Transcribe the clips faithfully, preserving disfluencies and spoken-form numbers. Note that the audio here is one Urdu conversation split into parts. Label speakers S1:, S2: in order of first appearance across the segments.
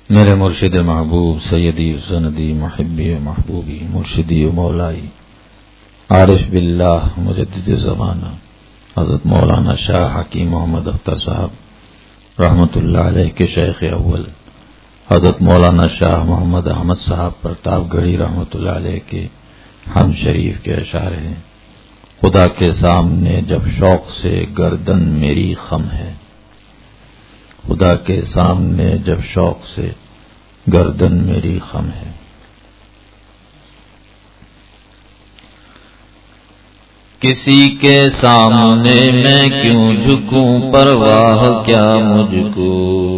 S1: میرے مرشد محبوب سیدی و سندی محبی و محبوبی مرشدی و مولائی عارف باللہ مجدد زمانہ حضرت مولانا شاہ حکیم محمد اختر صاحب رحمۃ اللہ علیہ کے شیخ اول حضرت مولانا شاہ محمد احمد صاحب پرتاپ گڑھی رحمۃ اللہ علیہ کے ہم شریف کے اشعار ہیں۔ خدا کے سامنے جب شوق سے گردن میری خم ہے، خدا کے سامنے جب شوق سے گردن میری خم ہے۔ کسی کے سامنے میں کیوں جھکوں پرواہ کیا مجھ کو،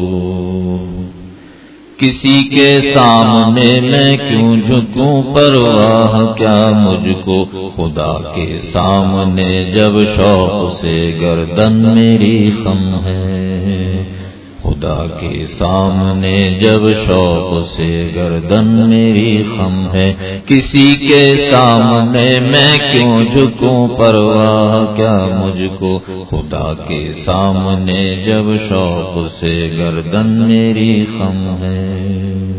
S1: کسی کے سامنے میں کیوں جھکوں پرواہ کیا مجھ کو، خدا کے سامنے جب شوق سے گردن میری خم ہے، خدا کے سامنے جب شوق سے گردن میری خم ہے۔ کسی کے سامنے میں کیوں جھکوں پرواہ کیا مجھ کو، خدا کے سامنے جب شوق سے گردن میری خم ہے۔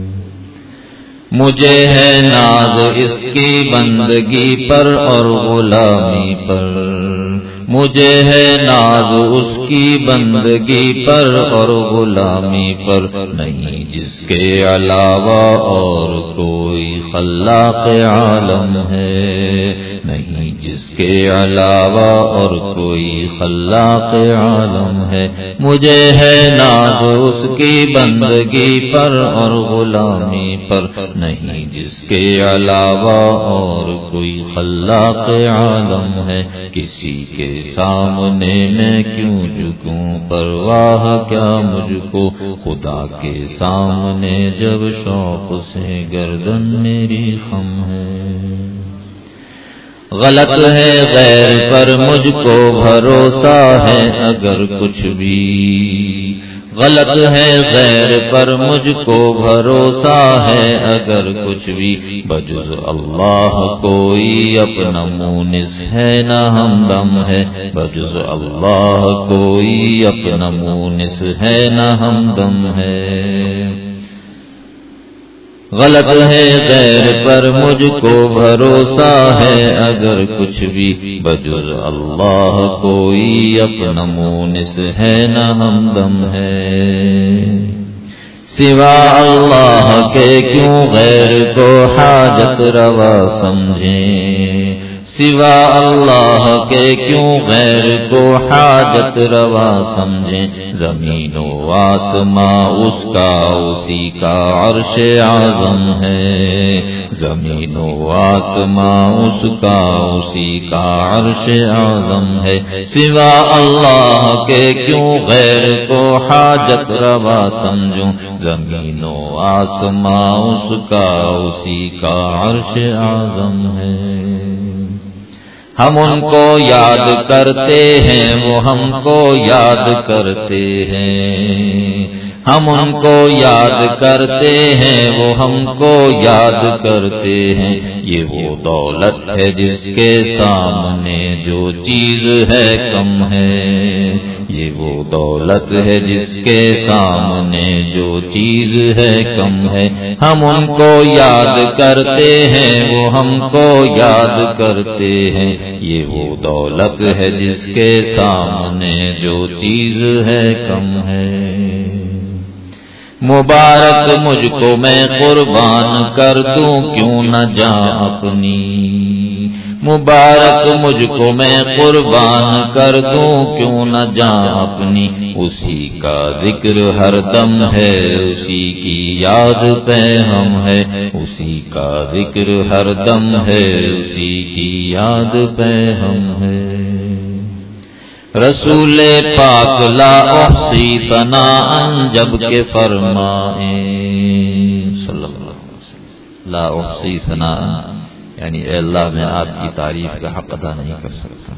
S1: مجھے ہے ناز اس کی بندگی پر اور غلامی پر، مجھے ہے ناز اس کی بندگی پر اور غلامی پر، نہیں جس کے علاوہ اور کوئی خلاق عالم ہے، نہیں جس کے علاوہ اور کوئی خلاق عالم ہے۔ مجھے ہے ناز اس کی بندگی پر اور غلامی پر، نہیں جس کے علاوہ اور کوئی خلاق عالم ہے۔ کسی کے سامنے میں کیوں جھکوں پرواہ کیا مجھ کو، خدا کے سامنے جب شوق سے گردن میری خم ہے۔ غلط ہے غیر پر مجھ کو بھروسہ ہے اگر کچھ بھی، غلط ہے غیر پر مجھ کو بھروسہ ہے اگر کچھ بھی، بجز اللہ کوئی اپنا مونس ہے نہ ہمدم ہے، بجز اللہ کوئی اپنا مونس ہے نہ ہمدم ہے۔ غلط ہے غیر پر مجھ کو بھروسہ ہے اگر کچھ بھی، بجز اللہ کوئی اپنا مونس ہے نہ ہمدم ہے۔ سوا اللہ کے کیوں غیر کو حاجت روا سمجھیں، سوا اللہ کے کیوں غیر کو حاجت روا سمجھیں، زمین و آسماں اس کا اسی کا عرش اعظم ہے، زمین و آسماں اس کا اسی کا عرش اعظم ہے۔ سوا اللہ کے کیوں غیر کو حاجت روا سمجھوں، زمین و آسماں اس کا اسی کا عرش اعظم ہے۔ ہم ان کو یاد کرتے ہیں وہ ہم کو یاد کرتے ہیں، ہم ان کو یاد کرتے ہیں وہ ہم کو یاد کرتے ہیں۔ یہ وہ دولت ہے جس کے سامنے جو چیز ہے کم ہے، یہ وہ دولت ہے جس کے سامنے جو چیز ہے کم ہے۔ ہم ان کو یاد کرتے ہیں وہ ہم کو یاد کرتے ہیں، یہ وہ دولت ہے جس کے سامنے جو چیز ہے کم ہے۔ مبارک مجھ کو میں قربان کر دوں کیوں نہ جاں اپنی، مبارک مجھ کو میں قربان کر دوں کیوں نہ جاں اپنی، اسی کا ذکر ہر دم ہے اسی کی یاد پہ ہم ہے، اسی کا ذکر ہر دم ہے اسی کی یاد پہ ہم ہے۔ رسول پاک لا احصی ثناء جب کہ فرمائے، صلی اللہ علیہ وسلم، لا احصی ثناء یعنی اے اللہ میں آپ کی تعریف کا حق ادا نہیں کر سکتا۔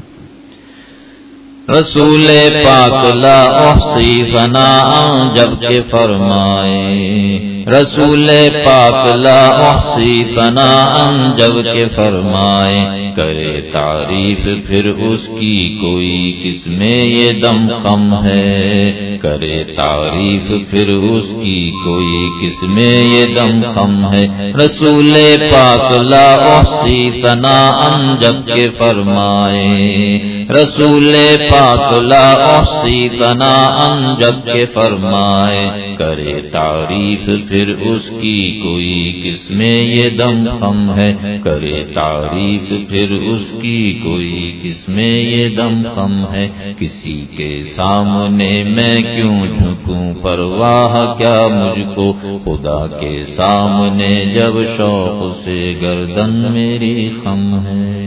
S1: رسول پاک لا احصی ثناء جب کہ فرمائے، رسول پاک لا احصی ثناء جب کہ فرمائے، کرے تعریف پھر اس کی کوئی کس میں یہ دم خم ہے، کرے تعریف پھر اس کی کوئی کس میں یہ دم خم ہے۔ رسول پاک لا احصی ثناء جب کہ فرمائے، رسول پاک لا احصی ثناء جب کہ فرمائے، کرے تعریف پھر اس کی کوئی کس میں یہ دم خم ہے، کرے تعریف پھر اس کی کوئی کس میں یہ دم خم ہے۔ کسی کے سامنے میں کیوں جھکوں پرواہ کیا مجھ کو، خدا کے سامنے جب شوق سے گردن میری خم ہے۔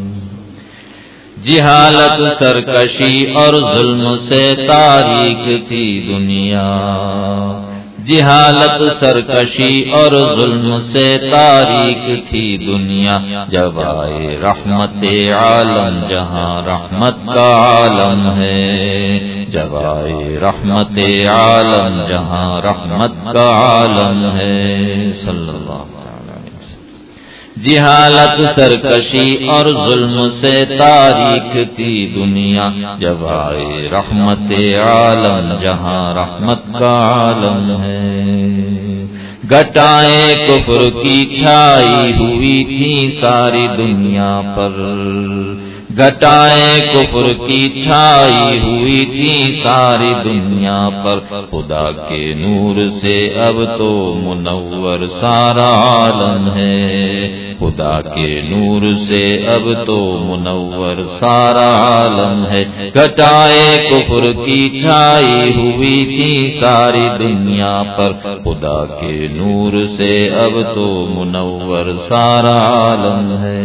S1: جہالت سرکشی اور ظلم سے تاریک تھی دنیا، جہالت سرکشی اور ظلم سے تاریک تھی دنیا، جب آئے رحمت عالم جہاں رحمت کا عالم ہے، جب آئے رحمت عالم جہاں رحمت کا عالم ہے، صلی اللہ علیہ وسلم۔ جہالت سرکشی اور ظلم سے تاریک تھی دنیا، جب آئے رحمت عالم جہاں رحمت کا عالم ہے۔ گھٹائیں کفر کی چھائی ہوئی تھی ساری دنیا پر، گھٹائیں کفر کی چھائی ہوئی تھی ساری دنیا پر، خدا کے نور سے اب تو منور سارا عالم ہے، خدا کے نور سے اب تو منور سارا عالم ہے۔ گھٹائیں کفر کی چھائی ہوئی تھی ساری دنیا پر، خدا کے نور سے اب تو منور سارا عالم ہے۔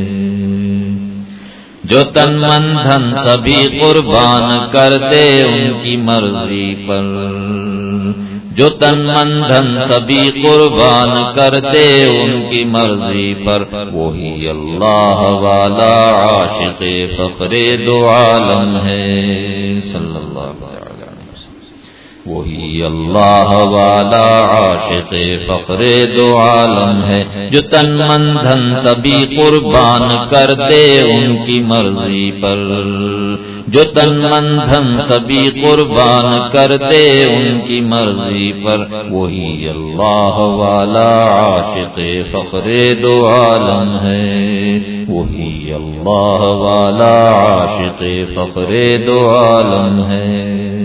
S1: جو تن من دھن سبھی قربان کر دے ان کی مرضی پر، جو تن من دھن سبھی قربان کر دے ان کی مرضی پر، وہی اللہ والا عاشق فخر دو عالم ہے، صلی اللہ علیہ وسلم۔ وہی اللہ والا عاشق فخر دو عالم ہے، جو تن من دھن سبھی قربان کر دے ان کی مرضی پر، جو تن من دھن سبھی قربان کر دے ان کی مرضی پر، وہی اللہ والا عاشق فخر دو عالم ہے، وہی اللہ والا عاشق فخر دو عالم ہے۔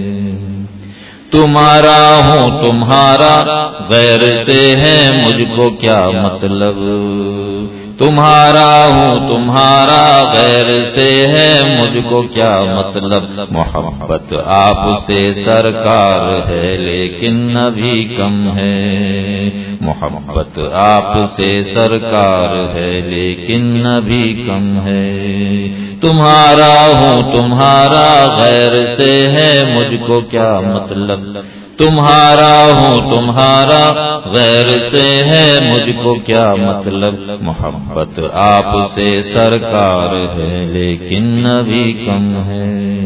S1: تمہارا ہوں تمہارا غیر سے ہے مجھ کو کیا مطلب، تمہارا ہوں تمہارا غیر سے ہے مجھ کو کیا مطلب، محبت آپ سے سرکار ہے لیکن ابھی کم ہے، محبت آپ سے سرکار ہے لیکن ابھی کم ہے۔ تمہارا ہوں تمہارا غیر سے ہے مجھ کو کیا مطلب، تمہارا ہوں تمہارا غیر سے ہے مجھ کو کیا مطلب، محبت آپ سے سرکار ہے لیکن ابھی کم ہے۔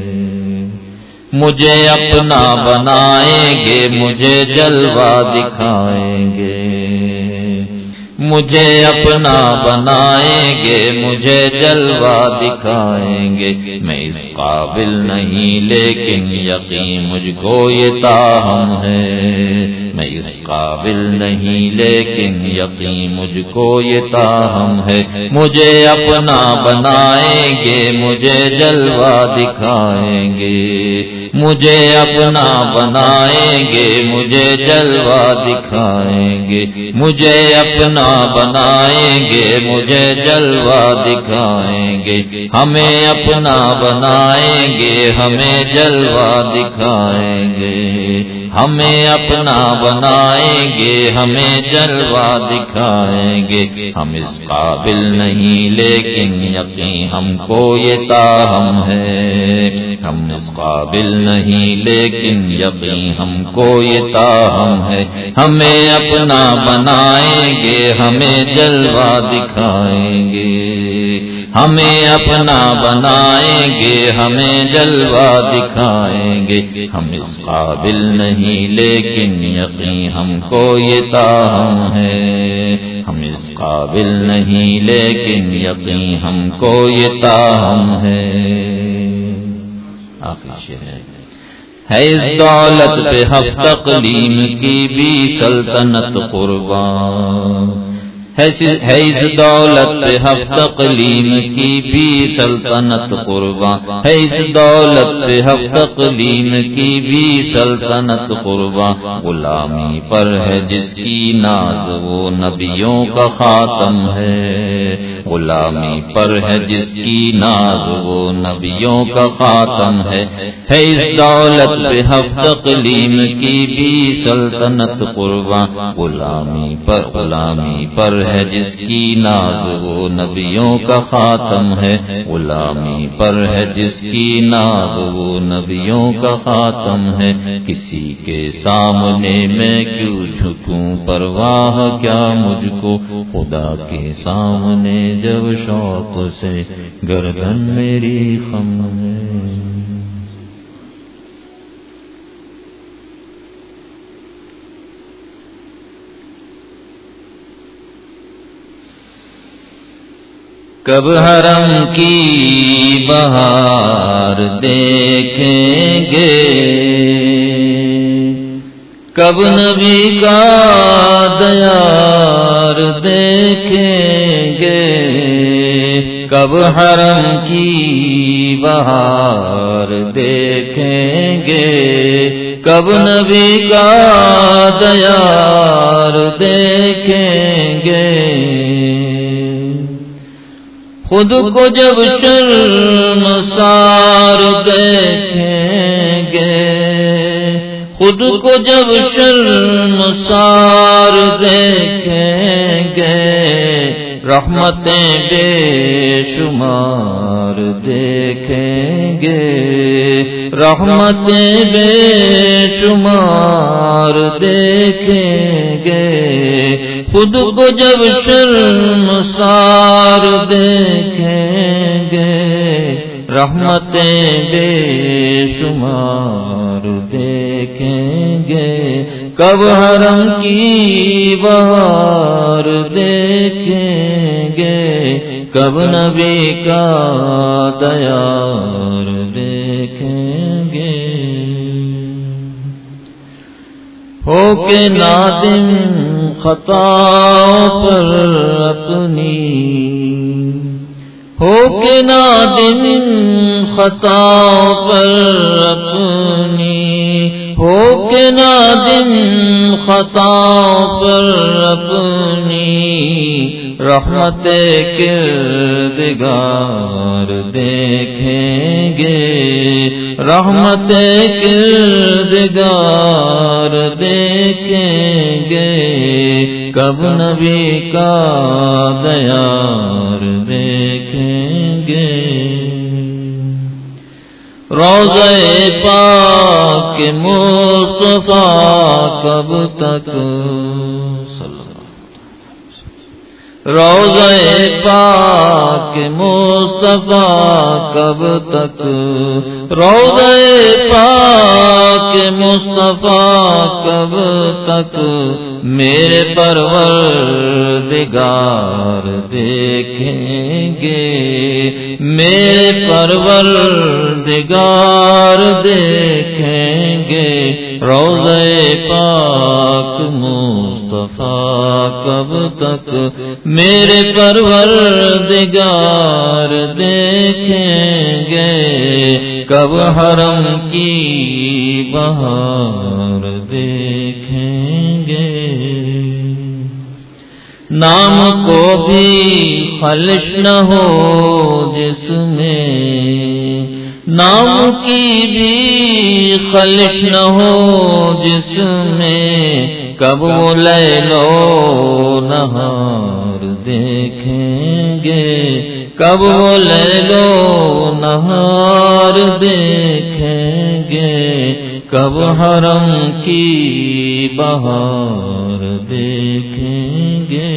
S1: مجھے اپنا بنائیں گے مجھے جلوہ دکھائیں گے، مجھے اپنا بنائیں گے مجھے جلوہ دکھائیں گے، میں اس قابل نہیں لیکن یقین مجھ کو یہ تاہم ہے، میں اس قابل نہیں لیکن یقین مجھ کو یہ تاہم ہے۔ مجھے اپنا بنائیں گے مجھے جلوہ دکھائیں گے، مجھے اپنا بنائیں گے مجھے جلوہ دکھائیں گے، مجھے اپنا بنائیں گے مجھے جلوہ دکھائیں گے، ہمیں اپنا بنائیں گے ہمیں جلوہ دکھائیں گے، ہمیں اپنا بنائیں گے ہمیں جلوہ دکھائیں گے، ہم اس قابل نہیں لیکن یقین ہم کو یہ تاہم ہے، ہم اس قابل نہیں لیکن یقین ہم کو یہ تاہم ہے، ہمیں اپنا بنائیں گے ہمیں جلوہ دکھائیں گے، ہمیں اپنا بنائیں گے ہمیں جلوہ دکھائیں گے، ہم اس قابل نہیں لیکن یقین ہم کو یہ تاہم ہے۔ ہم اس قابل نہیں لیکن یقین ہم کو یہ تاہم ہے. آخری شعر ہے ہے اس دولت پہ حق تقلیم کی بھی سلطنت قربان، ہے اس دولت پہ حق تقلیم کی بھی سلطنت قربان، ہے اس دولت پہ حق تقلیم کی بھی سلطنت قربان. غلامی پر ہے جس کی ناز وہ نبیوں کا خاتم ہے، غلامی پر ہے جس کی ناز وہ نبیوں کا خاتم ہے. ہے اس دولت پہ حق تقلیم کی بھی سلطنت قربان، غلامی پر غلامی پر ہے جس کی ناز وہ نبیوں کا خاتم ہے، غلامی پر ہے جس کی ناز وہ نبیوں کا خاتم ہے. کسی کے سامنے میں کیوں جھکوں پرواہ کیا مجھ کو، خدا کے سامنے جب شوق سے گردن میری خم ہے. کب حرم کی بہار دیکھیں گے، کب نبی کا دیار دیکھیں گے، کب حرم کی بہار دیکھیں گے، کب نبی کا دیار دیکھیں گے. خود کو جب شرمسار دیکھیں گے، خود کو جب شرمسار دیکھیں گے، رحمتیں بے شمار دیکھیں گے، رحمتیں بے شمار دیکھیں گے. خود کو جب شرمسار دیکھیں گے، رحمتیں بے شمار دیکھیں گے. کب حرم کی بہار دیکھیں گے، کب نبی کا دیار دیکھیں گے. ہو کے نادم خطا پر اپنی، ہو کے نادم خطا پر اپنی، ہو کے نادم خطا پر اپنی، رحمت کردگار دیکھیں گے، رحمت کردگار دیکھیں گے. کب نبی کا دیار دیکھیں گے. روضہ پاک مصطفیٰ کب تک، روضہ پاک مصطفیٰ کب تک، روضہ پاک مصطفیٰ کب تک، میرے پروردگار دیکھیں گے، میرے پروردگار دیکھیں گے. روضہ پاک مصطفیٰ کب تک، میرے پروردگار دیکھیں گے. کب حرم کی بہار دیکھیں گے. نام کو بھی خلش نہ ہو جس میں، نام کی بھی خلش نہ ہو جس میں، کب وہ لیل و نہار دیکھیں گے، کب وہ لیل و نہار دیکھیں گے. کب حرم کی بہار دیکھیں گے.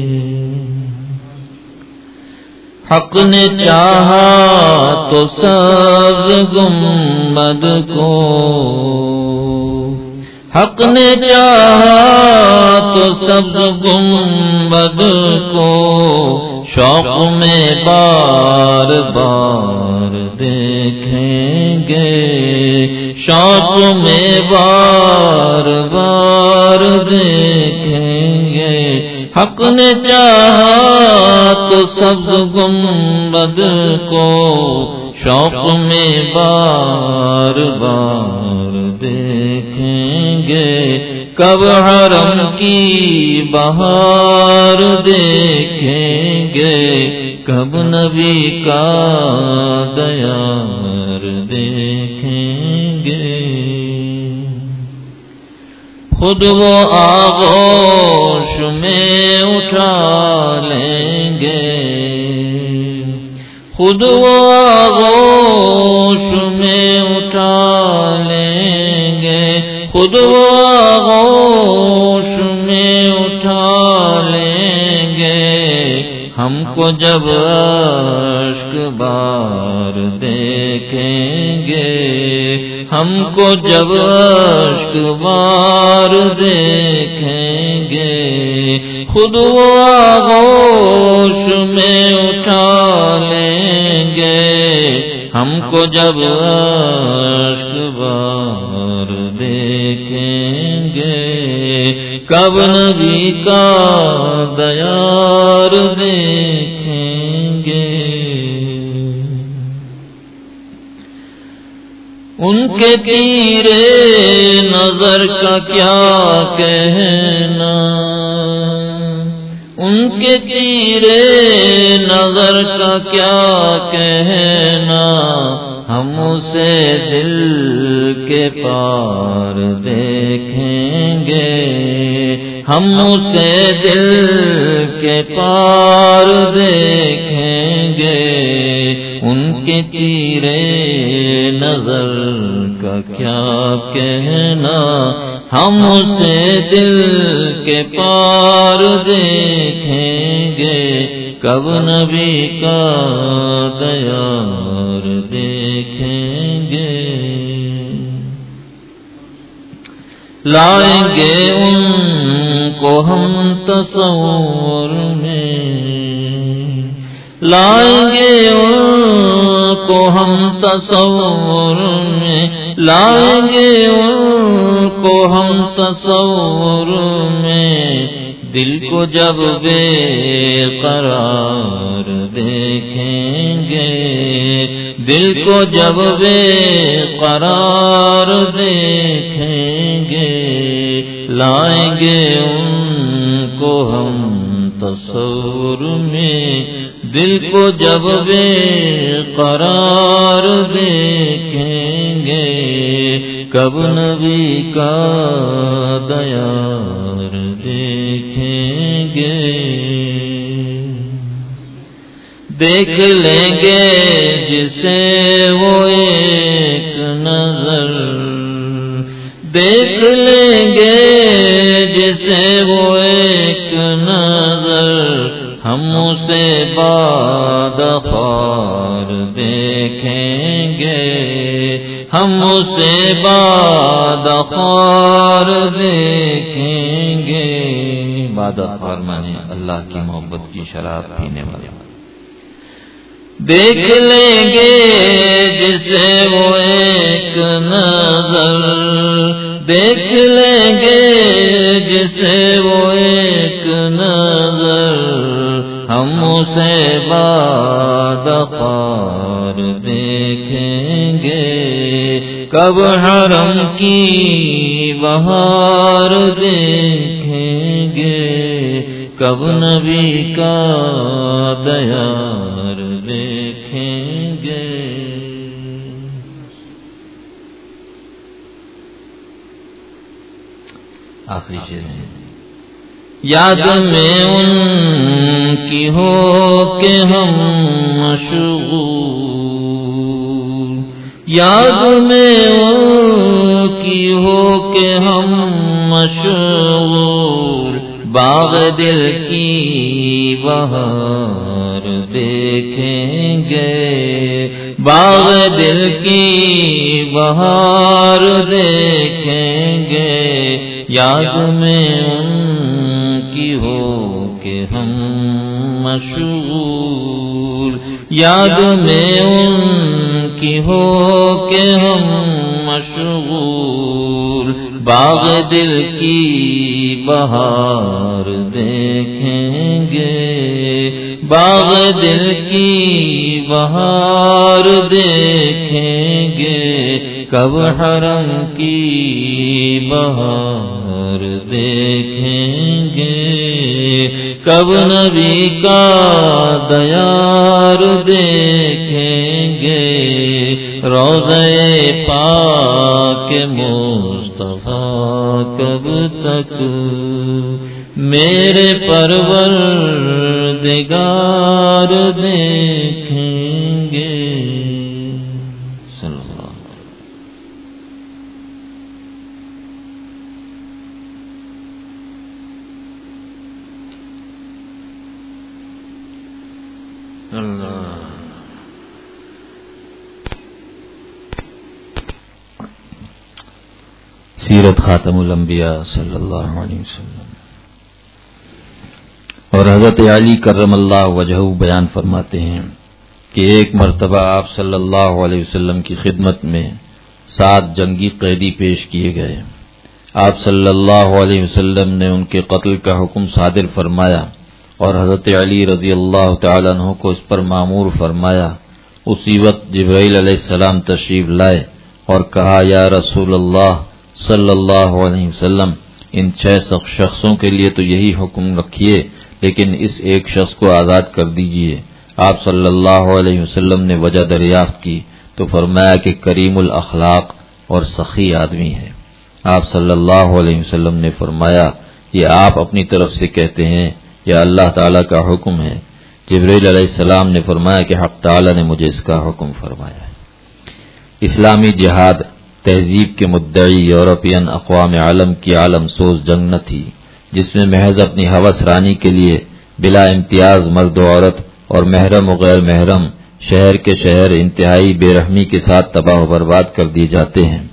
S1: حق نے چاہا تو سب گنبد کو، حق نے چاہا تو سبز گنبد کو شوق میں بار بار دیکھیں گے، شوق میں بار بار دیکھیں گے۔ حق نے چاہا تو سبز گنبد کو شوق میں بار بار دیکھیں گے، کب حرم کی بہار دیکھیں گے، کب نبی کا دیار دیکھیں گے۔ خود وہ آغوش میں اٹھا لیں گے، خود وہ آغوش میں اٹھا لیں گے، خود وہ آغوش میں اٹھا لیں گے۔ ہم کو جب اشک بار دیکھیں گے، ہم کو جب اشک بار دیکھیں گے، خود وہ آغوش میں اٹھا لیں گے۔ ہم کو جب اشک بار دیکھیں گے، کب نبی کا دیار دیکھیں گے۔ ان کے تیرے نظر کا کیا کہنا، ان کے تیرے نظر کا کیا کہنا، ہم اسے دل کے پار دیکھیں گے، ہم اسے دل کے پار دیکھیں گے۔ ان کے تیرے نظر کا کیا کہنا، ہم اسے دل کے پار دیکھیں گے، کب نبی کا دیار دیکھیں گے۔ لائیں گے ان کو ہم تصور میں، لائیں گے ان کو ہم تصور میں، لائیں گے ان کو ہم تصور میں، دل کو جب بے قرار دیکھیں گے، دل کو جب بے قرار دیکھیں گے۔ لائیں گے ان کو ہم تصور میں، دل کو جب بے قرار دیکھیں گے، کب نبی کا دیار دیکھیں گے۔ دیکھ لیں گے جسے وہ ایک نظر، دیکھ لیں گے جسے وہ ایک نظر، ہم اسے بادخوار دیکھیں گے، ہم اسے بادخوار دیکھیں گے۔ بادخوار مانے اللہ کی محبت کی شراب پینے والا۔ دیکھ لیں گے جسے وہ ایک نظر، دیکھ لیں گے جسے وہ ایک نظر، ہم اسے بادخوار دیکھیں گے، کب حرم کی بہار دیکھیں گے، کب نبی کا دیار دیکھیں گے۔ آخری شعر ہے۔ یاد میں ان کی ہو کہ ہم مشغول، یاد میں ان کی ہو کہ ہم مشغول، باغ دل کی بہار دیکھیں گے، باغ دل کی بہار دیکھیں گے، یاد میں ان کی ہو کہ ہم مشغول، یاد میں ان کی ہو کہ ہم مشغول، باغ دل کی بہار دیکھیں گے، باغ دل کی بہار دیکھیں گے، کب حرم کی بہار دیکھیں گے، کب نبی کا دیار دیکھیں گے، روضہ پاک مصطفیٰ کب تک میرے پروردگار دیکھیں گے۔ صلی اللہ اللہ۔ سیرت خاتم الانبیاء صلی اللہ علیہ وسلم۔ اور حضرت علی کرم اللہ وجہہ بیان فرماتے ہیں کہ ایک مرتبہ آپ صلی اللہ علیہ وسلم کی خدمت میں سات جنگی قیدی پیش کیے گئے۔ آپ صلی اللہ علیہ وسلم نے ان کے قتل کا حکم صادر فرمایا اور حضرت علی رضی اللہ تعالیٰ عنہ کو اس پر مامور فرمایا۔ اسی وقت جبرائیل علیہ السلام تشریف لائے اور کہا، یا رسول اللہ صلی اللہ علیہ وسلم، ان چھ شخصوں کے لیے تو یہی حکم رکھیے، لیکن اس ایک شخص کو آزاد کر دیجئے۔ آپ صلی اللہ علیہ وسلم نے وجہ دریافت کی تو فرمایا کہ کریم الاخلاق اور سخی آدمی ہے۔ آپ صلی اللہ علیہ وسلم نے فرمایا، یہ آپ اپنی طرف سے کہتے ہیں یا اللہ تعالیٰ کا حکم ہے؟ جبرائیل علیہ السلام نے فرمایا کہ حق تعالیٰ نے مجھے اس کا حکم فرمایا ہے۔ اسلامی جہاد تہذیب کے مدعی یورپین اقوام عالم کی عالم سوز جنگ نہ تھی، جس میں محض اپنی ہوس رانی کے لیے بلا امتیاز مرد و عورت اور محرم و غیر محرم شہر کے شہر انتہائی بے رحمی کے ساتھ تباہ و برباد کر دیے جاتے ہیں۔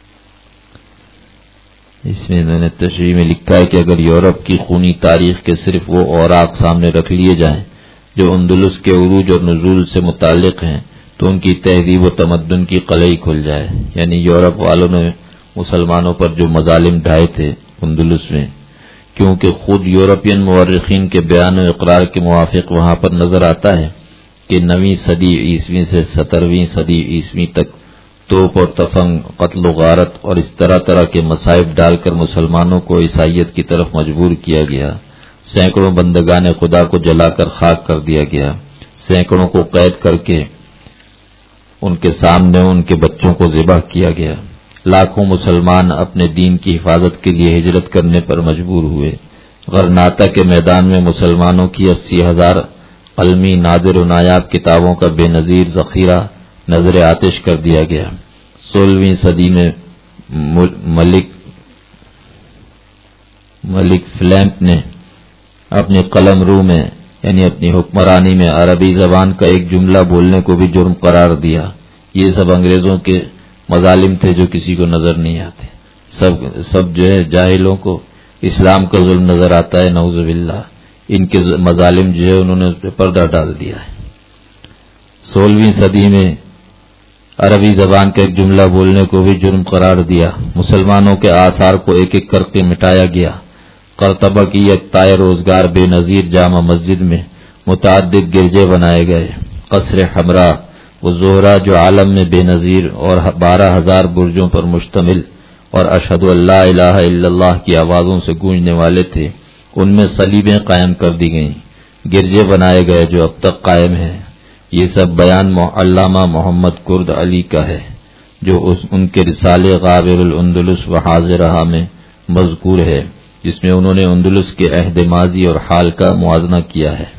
S1: اس میں میں نے تشریح میں لکھا ہے کہ اگر یورپ کی خونی تاریخ کے صرف وہ اوراق سامنے رکھ لیے جائیں جو اندلس کے عروج اور نزول سے متعلق ہیں تو ان کی تہذیب و تمدن کی قلعی کھل جائے۔ یعنی یورپ والوں نے مسلمانوں پر جو مظالم ڈھائے تھے اندلس میں، کیونکہ خود یورپین مورخین کے بیان و اقرار کے موافق وہاں پر نظر آتا ہے کہ نویں صدی عیسوی سے سترویں صدی عیسوی تک توپ اور تفنگ، قتل و غارت اور اس طرح طرح کے مصائب ڈال کر مسلمانوں کو عیسائیت کی طرف مجبور کیا گیا۔ سینکڑوں بندگان خدا کو جلا کر خاک کر دیا گیا، سینکڑوں کو قید کر کے ان کے سامنے ان کے بچوں کو ذبح کیا گیا، لاکھوں مسلمان اپنے دین کی حفاظت کے لیے ہجرت کرنے پر مجبور ہوئے۔ غرناطہ کے میدان میں مسلمانوں کی اسی ہزار علمی نادر و نایاب کتابوں کا بے نظیر ذخیرہ نظر آتش کر دیا گیا۔ سولہویں صدی میں ملک ملک فلیمپ نے اپنی قلم رو میں یعنی اپنی حکمرانی میں عربی زبان کا ایک جملہ بولنے کو بھی جرم قرار دیا۔ یہ سب انگریزوں کے مظالم تھے جو کسی کو نظر نہیں آتے۔ سب سب جو ہے جاہلوں کو اسلام کا ظلم نظر آتا ہے، نعوذ باللہ۔ ان کے مظالم جو ہے انہوں نے اس پہ پردہ ڈال دیا ہے۔ سولہویں صدی میں عربی زبان کا ایک جملہ بولنے کو بھی جرم قرار دیا۔ مسلمانوں کے آثار کو ایک ایک کر کے مٹایا گیا۔ قرطبہ کی ایک تائے روزگار بے نظیر جامع مسجد میں متعدد گرجے بنائے گئے۔ قصر حمراء وہ زہرہ جو عالم میں بے نظیر اور بارہ ہزار برجوں پر مشتمل اور اشہد ان لا الہ الا اللہ کی آوازوں سے گونجنے والے تھے، ان میں صلیبیں قائم کر دی گئیں، گرجے بنائے گئے جو اب تک قائم ہیں۔ یہ سب بیان علامہ محمد کرد علی کا ہے جو اس ان کے رسالے غابر الاندلس و حاضرہ میں مذکور ہے، جس میں انہوں نے اندلس کے عہد ماضی اور حال کا موازنہ کیا ہے۔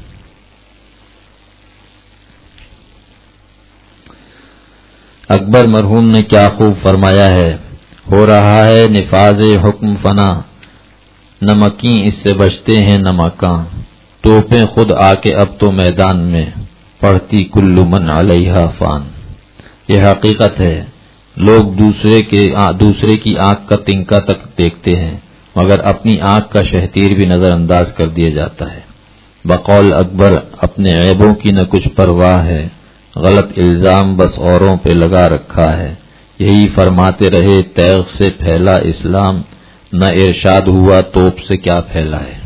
S1: اکبر مرحوم نے کیا خوب فرمایا ہے، ہو رہا ہے نفاذ حکم فنا، نمکیں اس سے بچتے ہیں نمکاں، توپیں خود آ کے اب تو میدان میں، پڑھتی کل من علیہا فان. یہ حقیقت ہے، لوگ دوسرے کے دوسرے کی آنکھ کا تنکا تک دیکھتے ہیں مگر اپنی آنکھ کا شہتیر بھی نظر انداز کر دیا جاتا ہے. بقول اکبر اپنے عیبوں کی نہ کچھ پرواہ ہے، غلط الزام بس اوروں پہ لگا رکھا ہے. یہی فرماتے رہے تیغ سے پھیلا اسلام، نہ ارشاد ہوا توپ سے کیا پھیلا ہے.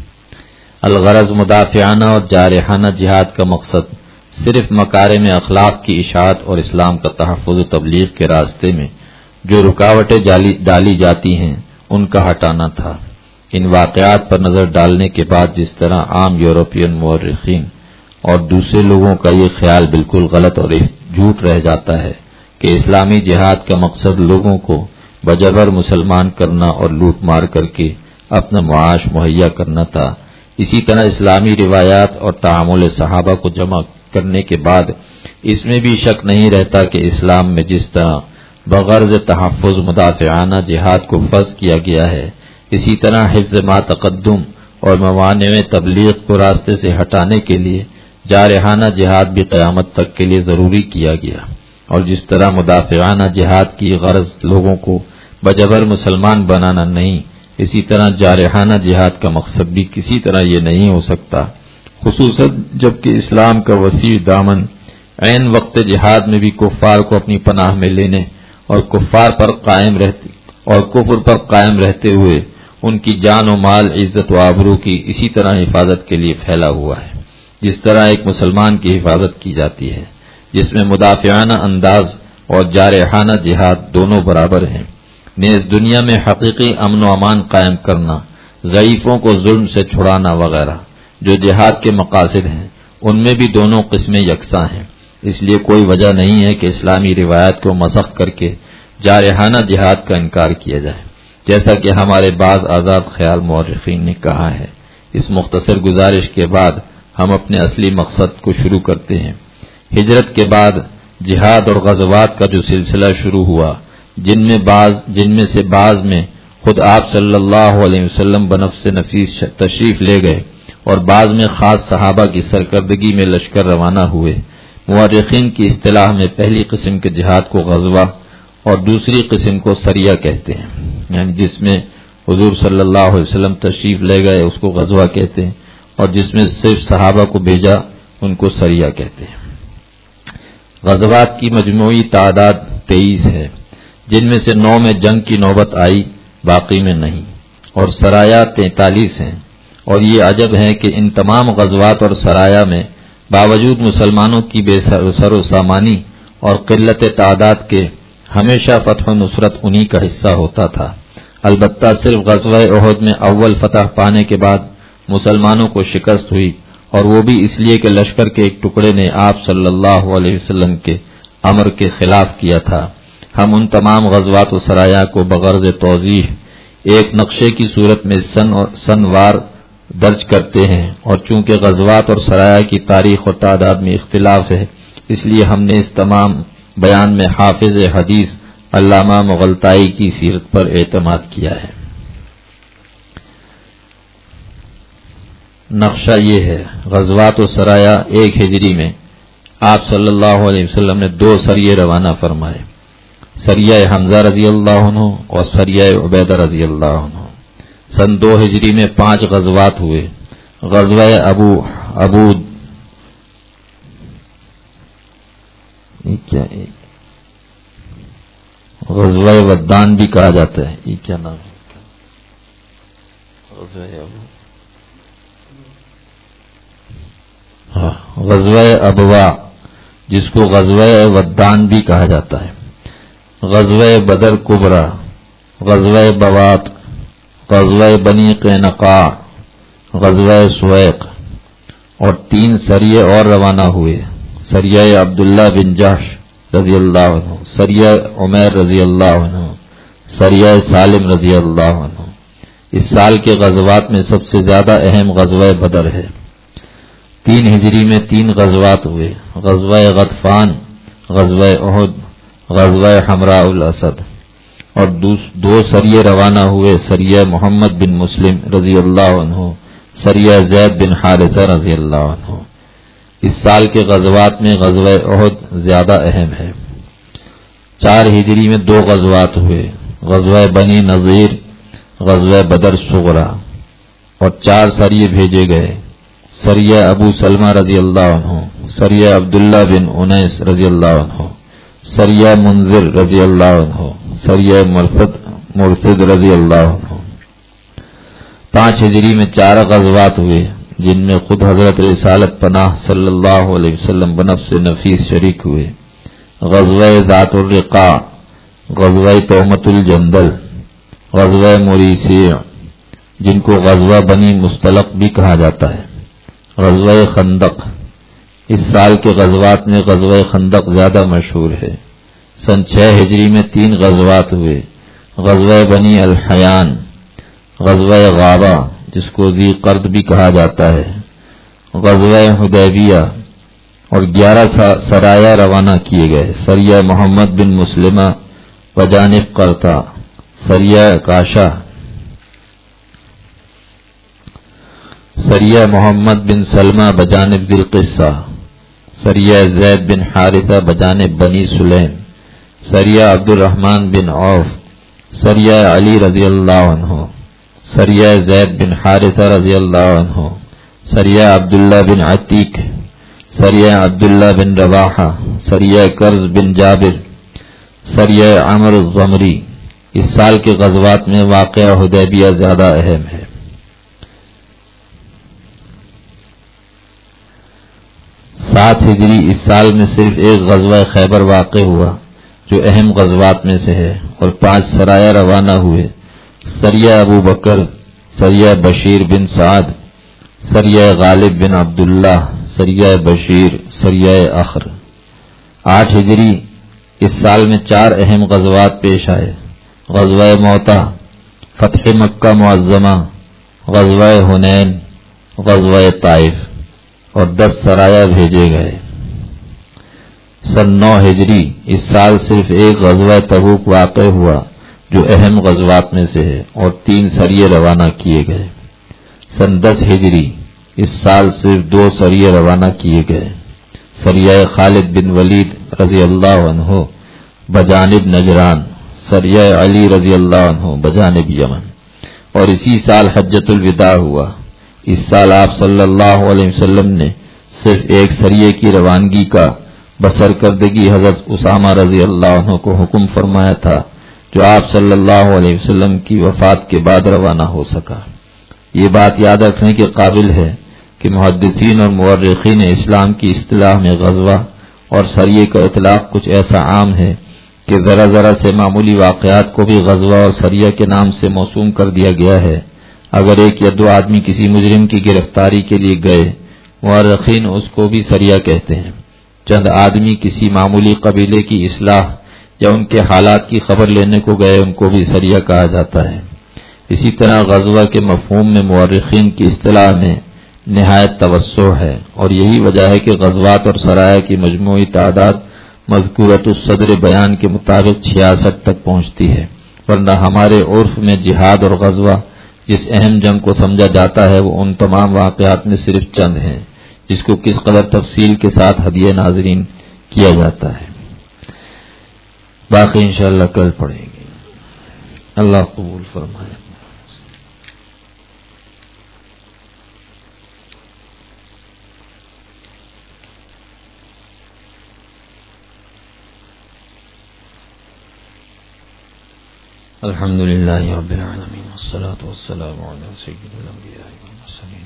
S1: الغرض مدافعانہ اور جارحانہ جہاد کا مقصد صرف مکارم اخلاق کی اشاعت اور اسلام کا تحفظ و تبلیغ کے راستے میں جو رکاوٹیں ڈالی جاتی ہیں ان کا ہٹانا تھا. ان واقعات پر نظر ڈالنے کے بعد جس طرح عام یورپین مورخین اور دوسرے لوگوں کا یہ خیال بالکل غلط اور جھوٹ رہ جاتا ہے کہ اسلامی جہاد کا مقصد لوگوں کو بجبر مسلمان کرنا اور لوٹ مار کر کے اپنا معاش مہیا کرنا تھا، اسی طرح اسلامی روایات اور تعامل صحابہ کو جمع کرنے کے بعد اس میں بھی شک نہیں رہتا کہ اسلام میں جس طرح بغرض تحفظ مدافعانہ جہاد کو فرض کیا گیا ہے، اسی طرح حفظ ما تقدم اور موانع تبلیغ کو راستے سے ہٹانے کے لیے جارحانہ جہاد بھی قیامت تک کے لیے ضروری کیا گیا. اور جس طرح مدافعانہ جہاد کی غرض لوگوں کو بجبر مسلمان بنانا نہیں، اسی طرح جارحانہ جہاد کا مقصد بھی کسی طرح یہ نہیں ہو سکتا، خصوصاً جبکہ اسلام کا وسیع دامن عین وقت جہاد میں بھی کفار کو اپنی پناہ میں لینے اور کفار پر قائم رہتے اور کفر پر قائم رہتے ہوئے ان کی جان و مال عزت و آبرو کی اسی طرح حفاظت کے لیے پھیلا ہوا ہے جس طرح ایک مسلمان کی حفاظت کی جاتی ہے، جس میں مدافعانہ انداز اور جارحانہ جہاد دونوں برابر ہیں. نیز دنیا میں حقیقی امن و امان قائم کرنا، ضعیفوں کو ظلم سے چھڑانا وغیرہ جو جہاد کے مقاصد ہیں ان میں بھی دونوں قسمیں یکساں ہیں. اس لیے کوئی وجہ نہیں ہے کہ اسلامی روایت کو مسخ کر کے جارحانہ جہاد کا انکار کیا جائے، جیسا کہ ہمارے بعض آزاد خیال مورخین نے کہا ہے. اس مختصر گزارش کے بعد ہم اپنے اصلی مقصد کو شروع کرتے ہیں. ہجرت کے بعد جہاد اور غزوات کا جو سلسلہ شروع ہوا، جن میں بعض جن میں سے بعض میں خود آپ صلی اللہ علیہ وسلم بنفس نفیس تشریف لے گئے اور بعض میں خاص صحابہ کی سرکردگی میں لشکر روانہ ہوئے. مورخین کی اصطلاح میں پہلی قسم کے جہاد کو غزوہ اور دوسری قسم کو سریہ کہتے ہیں، یعنی جس میں حضور صلی اللہ علیہ وسلم تشریف لے گئے اس کو غزوہ کہتے ہیں، اور جس میں صرف صحابہ کو بھیجا ان کو سریہ کہتے ہیں. غزوات کی مجموعی تعداد تیئیس ہے، جن میں سے نو میں جنگ کی نوبت آئی، باقی میں نہیں، اور سرایا تینتالیس ہیں. اور یہ عجب ہے کہ ان تمام غزوات اور سرایا میں باوجود مسلمانوں کی بے سر و سامانی اور قلت تعداد کے ہمیشہ فتح و نصرت انہی کا حصہ ہوتا تھا. البتہ صرف غزوہ احد میں اول فتح پانے کے بعد مسلمانوں کو شکست ہوئی، اور وہ بھی اس لیے کہ لشکر کے ایک ٹکڑے نے آپ صلی اللہ علیہ وسلم کے امر کے خلاف کیا تھا. ہم ان تمام غزوات و سرایا کو بغرض توضیح ایک نقشے کی صورت میں سن اور سنوار درج کرتے ہیں، اور چونکہ غزوات اور سرایا کی تاریخ اور تعداد میں اختلاف ہے اس لیے ہم نے اس تمام بیان میں حافظ حدیث علامہ مغلطائی کی سیرت پر اعتماد کیا ہے. نقشہ یہ ہے: غزوات و سرایا ایک ہجری میں آپ صلی اللہ علیہ وسلم نے دو سریے روانہ فرمائے، سریہ حمزہ رضی اللہ عنہ اور سریہ عبیدہ رضی اللہ عنہ. سن دو ہجری میں پانچ غزوات ہوئے. غزوہ ابو ابو کیا غزوہ ودان بھی کہا جاتا ہے، یہ کیا نام ہے؟ غزوہ ابو ہاں غزوہ ابوا، جس کو غزوہ ودان بھی کہا جاتا ہے. غزوہ بدر کبریٰ، غزوہ بوات، غزوہ بنی قینقاع، غزوہ سویق. اور تین سریے اور روانہ ہوئے: سریہ عبداللہ بن جحش رضی اللہ عنہ، سریہ عمیر رضی اللہ عنہ، سریہ سالم رضی اللہ عنہ. اس سال کے غزوات میں سب سے زیادہ اہم غزوہ بدر ہے. تین ہجری میں تین غزوات ہوئے: غزوہ غطفان، غزوہ احد، غزوہ حمراء الاسد. اور دو سریے روانہ ہوئے: سریہ محمد بن مسلم رضی اللہ عنہ، سریہ زید بن حارثہ رضی اللہ عنہ. اس سال کے غزوات میں غزوہ احد زیادہ اہم ہے۔ چار ہجری میں دو غزوات ہوئے، غزوہ بنی نذیر، غزوہ بدر صغریٰ، اور چار سریے بھیجے گئے، سریہ ابو سلمہ رضی اللہ عنہ، سریہ عبداللہ بن انیس رضی اللہ عنہ، سریہ منذر رضی اللہ عنہ، سریہ مرثد مرثد رضی اللہ عنہ۔ پانچ ہجری میں چار غزوات ہوئے جن میں خود حضرت رسالت پناہ صلی اللہ علیہ وسلم بنفس نفیس شریک ہوئے، غزوہ ذات الرقاع، غزوہ تہمت الجندل، غزوہ مریسیع جن کو غزوہ بنی مستلق بھی کہا جاتا ہے، غزوہ خندق۔ اس سال کے غزوات میں غزوہ خندق زیادہ مشہور ہے۔ سن چھ ہجری میں تین غزوات ہوئے، غزوہ بنی الحیان، غزوہ غابہ جس کو ذی قرد بھی کہا جاتا ہے، غزوہ حدیبیہ، اور گیارہ سرایہ روانہ کیے گئے، سریہ محمد بن مسلمہ بجانب قرطا، سریہ کاشا، سریہ محمد بن سلمہ بجانب ذی القصہ، سریہ زید بن حارثہ بجانب بنی سلیم، سریہ عبد الرحمن بن عوف، سریہ علی رضی اللہ عنہ، سریہ زید بن حارثہ رضی اللہ عنہ، سریہ عبداللہ بن عتیق، سریہ عبداللہ بن رواحہ، سریہ کرز بن جابر، سریہ عمر الضمری۔ اس سال کے غزوات میں واقعہ حدیبیہ زیادہ اہم ہے۔ سات ہجری اس سال میں صرف ایک غزوہ خیبر واقع ہوا جو اہم غزوات میں سے ہے، اور پانچ سرایہ روانہ ہوئے، سریہ ابو بکر، سریہ بشیر بن سعد، سریہ غالب بن عبداللہ، سریہ بشیر، سریہ اخر۔ آٹھ ہجری اس سال میں چار اہم غزوات پیش آئے، غزوہ موطا، فتح مکہ معظمہ، غزوہ حنین، غزوہ طائف، اور دس سرایہ بھیجے گئے۔ سن نو ہجری اس سال صرف ایک غزوہ تبوک واقع ہوا جو اہم غزوات میں سے ہے، اور تین سریے روانہ کیے گئے۔ سن دس ہجری اس سال صرف دو سریے روانہ کیے گئے، سریہ خالد بن ولید رضی اللہ عنہ بجانب نجران، سریہ علی رضی اللہ عنہ بجانب یمن، اور اسی سال حجۃ الوداع ہوا۔ اس سال آپ صلی اللہ علیہ وسلم نے صرف ایک سریے کی روانگی کا بسر کردگی حضرت اسامہ رضی اللہ عنہ کو حکم فرمایا تھا، جو آپ صلی اللہ علیہ وسلم کی وفات کے بعد روانہ ہو سکا۔ یہ بات یاد رکھنے کے قابل ہے کہ محدثین اور مورخین اسلام کی اصطلاح میں غزوہ اور سریے کا اطلاق کچھ ایسا عام ہے کہ ذرا ذرا سے معمولی واقعات کو بھی غزوہ اور سریہ کے نام سے موسوم کر دیا گیا ہے۔ اگر ایک یا دو آدمی کسی مجرم کی گرفتاری کے لیے گئے، مورخین اس کو بھی سریہ کہتے ہیں۔ چند آدمی کسی معمولی قبیلے کی اصلاح یا ان کے حالات کی خبر لینے کو گئے، ان کو بھی سریہ کہا جاتا ہے۔ اسی طرح غزوہ کے مفہوم میں مورخین کی اصطلاح میں نہایت توسع ہے، اور یہی وجہ ہے کہ غزوات اور سرایہ کی مجموعی تعداد مذکورۃ الصدر بیان کے مطابق چھیاسٹھ تک پہنچتی ہے، ورنہ ہمارے عرف میں جہاد اور غزوہ جس اہم جنگ کو سمجھا جاتا ہے وہ ان تمام واقعات میں صرف چند ہیں، جس کو کس قدر تفصیل کے ساتھ ہدیہ ناظرین کیا جاتا ہے۔ باقی انشاءاللہ کل پڑھیں گے۔ اللہ قبول فرمائے۔ الحمد للہ رب العالمین والصلاة والسلام علی سید الانبیاء والمرسلین۔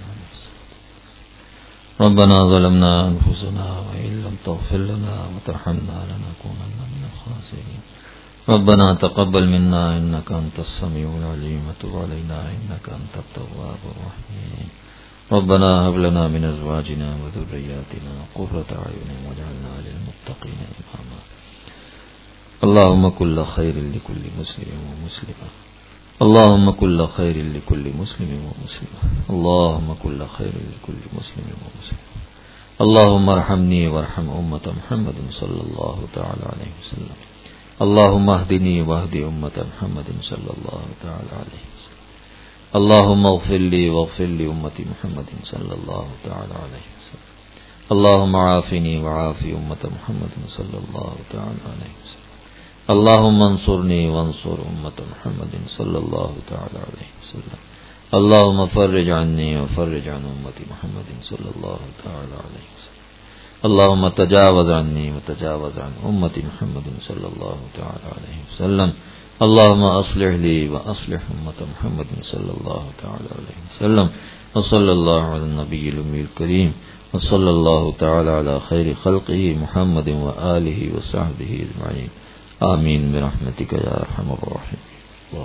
S1: ربنا ظلمنا انفسنا وإن لم تغفر لنا وترحمنا لنكونن من الخاسرين۔ ربنا تقبل منا انك انت السميع العليم وتب علينا انك انت التواب الرحيم۔ ربنا هب لنا من ازواجنا وذرياتنا قرة اعين واجعلنا للمتقين اماما۔ اللهم كل خير لكل مسلم ومسلمة، اللهم كل خير لكل مسلم ومسلمة، اللهم كل خير لكل مسلم ومسلمة، اللهم ارحمني وارحم أمة محمد صلى الله تعالى عليه وسلم، اللهم اهدني واهد أمة محمد صلى الله تعالى عليه وسلم، اللهم اغفر لي واغفر لأمة محمد صلى الله تعالى عليه وسلم، اللهم عافني وعافي أمة محمد صلى الله تعالى عليه وسلم. اللهم انصرني وانصر أمة محمد صلى الله تعالى عليه وسلم. اللهم فرج عني وفرج عن أمة محمد صلى الله تعالى عليه وسلم. اللهم تجاوز عني وتجاوز عن أمة محمد صلى الله تعالى عليه وسلم. اللهم أصلح لي وأصلح أمة محمد صلى الله تعالى عليه وسلم. وصلى الله على النبي الأمي الكريم وصلى الله تعالى على خير خلقه محمد وآله وصحبه أجمعين. آمین برحمتک یا ارحم الراحمین.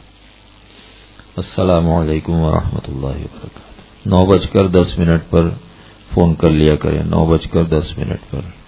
S1: السلام علیکم ورحمۃ اللہ وبرکاتہ. نو بج کر دس منٹ پر فون کر لیا کریں. نو بج کر دس منٹ پر.